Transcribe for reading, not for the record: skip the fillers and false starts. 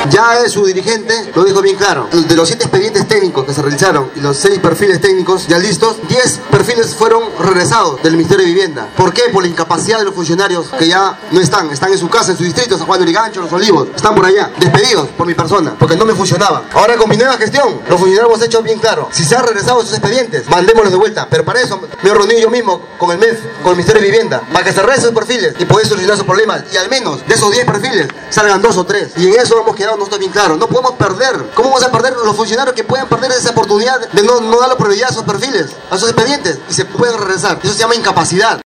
Ya su dirigente lo dijo bien claro. De los 7 expedientes técnicos que se realizaron y los 6 perfiles técnicos ya listos, 10 perfiles fueron regresados del Ministerio de Vivienda. ¿Por qué? Por la incapacidad de los funcionarios que ya no están en su casa, en su distrito, San Juan de Lurigancho, Los Olivos, están por allá, despedidos por mi persona, porque no me funcionaba. Ahora con mi nueva gestión, los funcionarios hemos hecho bien claro, si se han regresado esos expedientes, mandémoslos de vuelta, pero para eso me he reunido yo mismo con el MEF, con el Ministerio de Vivienda, para que se regresen esos perfiles y poder solucionar esos problemas, y al menos de esos 10 perfiles salgan 2 o 3, y en eso hemos quedado nosotros bien claro. No podemos perder. ¿Cómo vamos a perder los funcionarios que pueden perder esa oportunidad de no darle prioridad a esos perfiles, a esos expedientes, y se pueden regresar? Eso se llama incapacidad.